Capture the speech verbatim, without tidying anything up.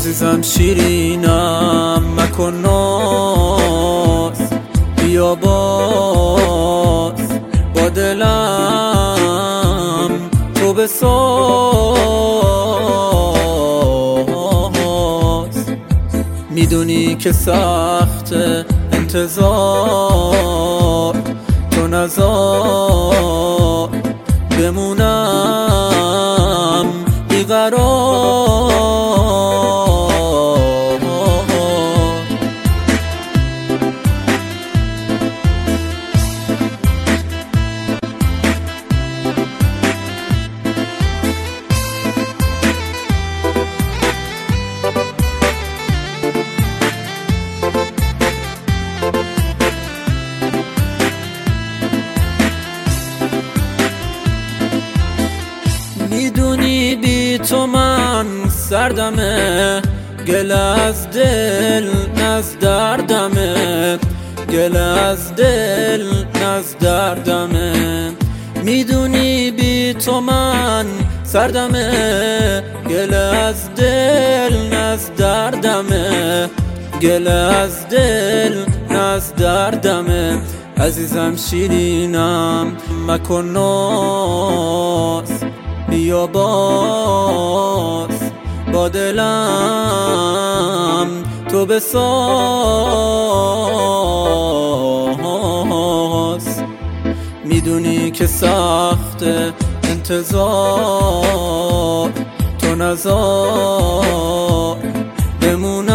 عزیزم شیرینم مکن ناز، بیا باز با دلم تو بساز. میدونی که سخت انتظار، تو نذار بمونم بیقرار. میدونی بی تو من سردمه، گل از دل نز دردمه، گل از دل نز دردمه. میدونی بی تو من سردمه، گل از دل نز دردمه، گل از دل نز دردمه. عزیزم شیرینم مکن ناز، بیا باز با دلم تو بساز. میدونی که سخت انتظار، تو نذار بمون